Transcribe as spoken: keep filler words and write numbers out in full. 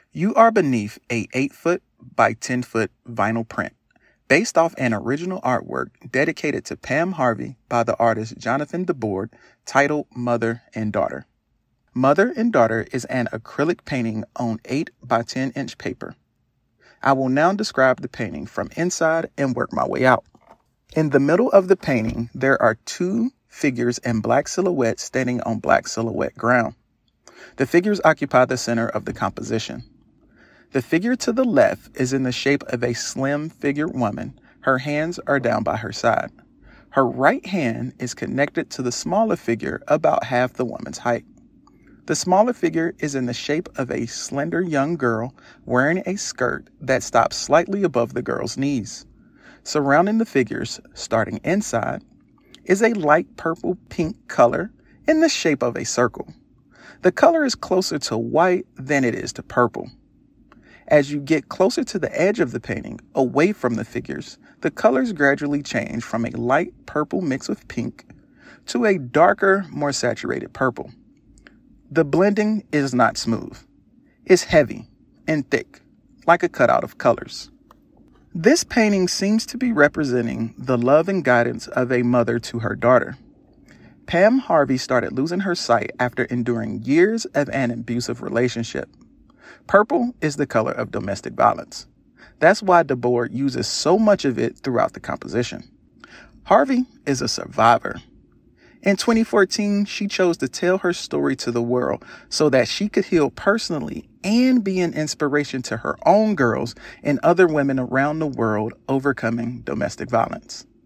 You are beneath a eight foot by ten foot vinyl print based off an original artwork dedicated to Pam Harvey by the artist Jonathan DeBoard titled Mother and Daughter. Mother and Daughter is an acrylic painting on eight by ten inch paper. I will now describe the painting from inside and work my way out. In the middle of the painting, there are two figures in black silhouette standing on black silhouette ground. The figures occupy the center of the composition. The figure to the left is in the shape of a slim figured woman. Her hands are down by her side. Her right hand is connected to the smaller figure about half the woman's height. The smaller figure is in the shape of a slender young girl wearing a skirt that stops slightly above the girl's knees. Surrounding the figures, starting inside, is a light purple pink color in the shape of a circle. The color is closer to white than it is to purple. As you get closer to the edge of the painting, away from the figures, the colors gradually change from a light purple mixed with pink to a darker, more saturated purple. The blending is not smooth. It's heavy and thick, like a cutout of colors. This painting seems to be representing the love and guidance of a mother to her daughter. Pam Harvey started losing her sight after enduring years of an abusive relationship. Purple is the color of domestic violence. That's why DeBoard uses so much of it throughout the composition. Harvey is a survivor. In twenty fourteen, she chose to tell her story to the world so that she could heal personally and be an inspiration to her own girls and other women around the world overcoming domestic violence.